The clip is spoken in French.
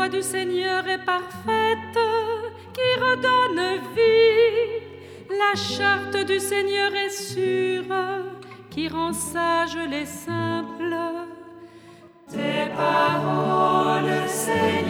loi du Seigneur est parfaite, qui redonne vie. La charte du Seigneur est sûre, qui rend sages les simples. Tes paroles, Seigneur,